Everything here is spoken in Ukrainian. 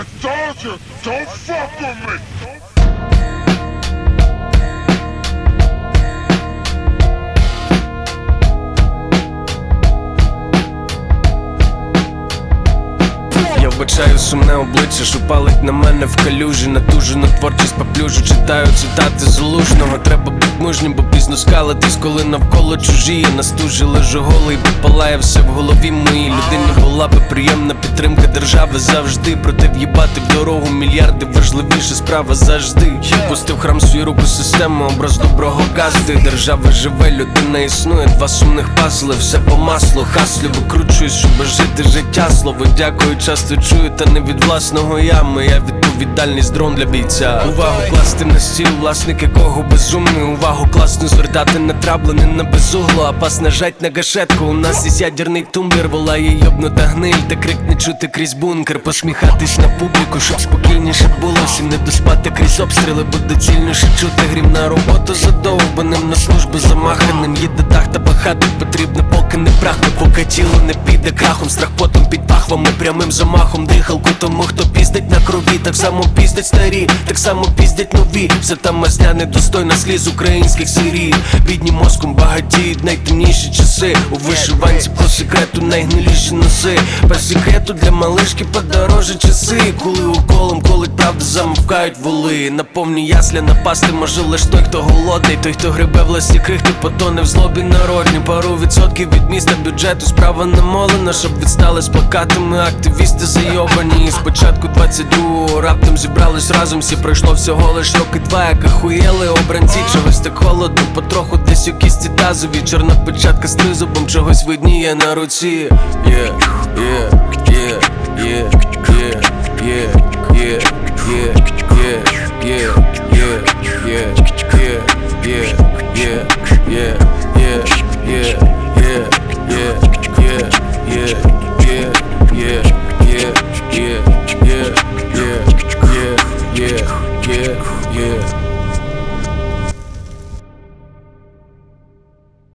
I told you, don't fuck with me. Я вбачаю сумне обличчя, що палить на мене в калюжі. Натужену творчість поплюжу, читаю цитати Залужного. Треба бути мужнім, бо пізно скалитись, коли навколо чужі. Я на стужі лежу голий, попалає все в голові моїй. Людині була би приємна підтримка держави завжди. Проте в'їбати в дорогу мільярди важливіша справа завжди. Я пустив храм свою руку систему, образ доброго газди. Держава живе, людина існує, два сумних пазли. Все по маслу, хаслю, викручуюсь, щоб жити життя. Слово дякую, часто чую, та не від власного я. Моя відповідальність дрон для бійця. Увагу класти на стіл, власник якого безумний. Увагу класно звертати на трабло, не на безугло, а пас нажать на гашетку. У нас є ядерний тумблер, волає йобнута гниль. Та крик не чути крізь бункер, посміхатись на публіку, щоб спокійніше було. Всім не доспати крізь обстріли, буде цільніше чути грім. На роботу задовбаним, на службу замаханим. Їде дах та пахати потрібно, поки не прахне. Поки тіло не піде крахом, страх потом під пахвами, прямим замахом дихалку тому, хто піздить на крові. Так само піздять старі, так само піздять нові. Все там мазня недостойна сліз українських сирій. Бідні мозком багатіють найтемніші часи. У вишиванці по секрету найгниліші носи. По секрету для малишки подорожі часи. Коли уколом колить правда, замовкають воли. На повні ясля напасти може лиш той, хто голодний. Той, хто грибе власні крихти, потоне в злобі народні. Пару відсотків від міста бюджету справа намолена, щоб відстали з плакатами активісти зайобані. І спочатку 22-го раптом зібрались разом всі. Пройшло всього лиш роки два, як ахуєли обранці. Чогось так холодно, потроху десь у кісті тазові. Чорна печатка з тризубом, чогось видніє на руці. Yeah.